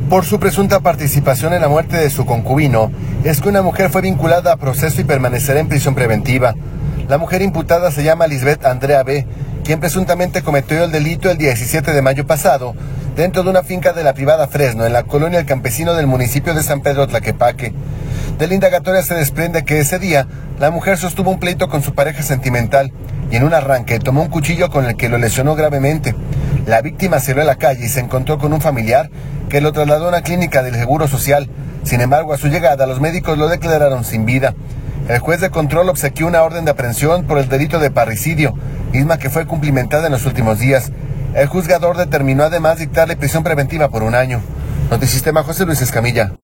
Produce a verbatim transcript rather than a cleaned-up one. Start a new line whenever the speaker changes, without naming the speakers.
Por su presunta participación en la muerte de su concubino, es que una mujer fue vinculada a proceso y permanecerá en prisión preventiva. La mujer imputada se llama Lisbeth Andrea B., quien presuntamente cometió el delito el diecisiete de mayo pasado, dentro de una finca de la privada Fresno, en la colonia El Campesino del municipio de San Pedro Tlaquepaque. De la indagatoria se desprende que ese día, la mujer sostuvo un pleito con su pareja sentimental, y en un arranque tomó un cuchillo con el que lo lesionó gravemente. La víctima salió a la calle y se encontró con un familiar que lo trasladó a una clínica del Seguro Social. Sin embargo, a su llegada, los médicos lo declararon sin vida. El juez de control obsequió una orden de aprehensión por el delito de parricidio, misma que fue cumplimentada en los últimos días. El juzgador determinó además dictarle prisión preventiva por un año. Notisistema, José Luis Escamilla.